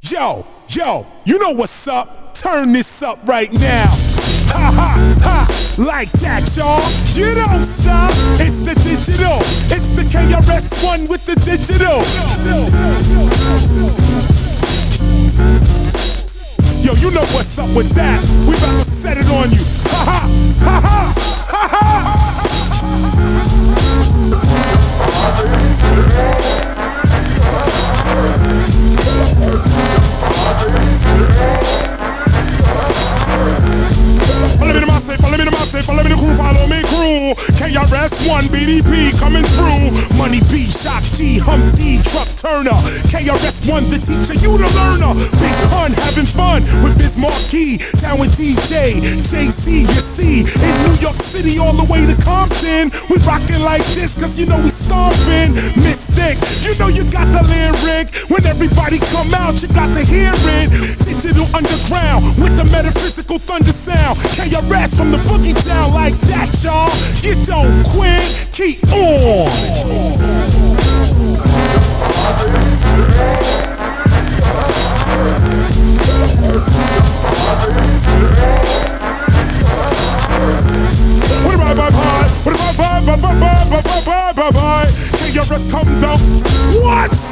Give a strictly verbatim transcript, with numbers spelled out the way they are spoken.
Yo, yo, you know what's up? Turn this up right now. Ha ha ha, like that, y'all. You don't stop. It's the digital. It's the K R S One with the digital. Yo, you know what's up with that. We about to set it on you. Ha ha, ha ha, ha ha. Follow me to my safe, follow me to my safe, follow me to crew, follow me crew. K R S One, B D P coming through. Money B, Shock G, Hum D, Truck Turner. K R S One, the teacher, you the learner. Big pun, having fun with Biz Markie. Down with D J, J C, you see. In New York City all the way to Compton. We rockin' like this cause you know we stompin'. Mystic, you know you got the lyric. When everybody come out, you got to hear it. Digital underground with the metaphysical thunder sound. K R S from the boogie down like that, y'all. Get your quit, keep on. What about bye bye? What about bye bye bye bye bye bye bye bye? K R S come down. What?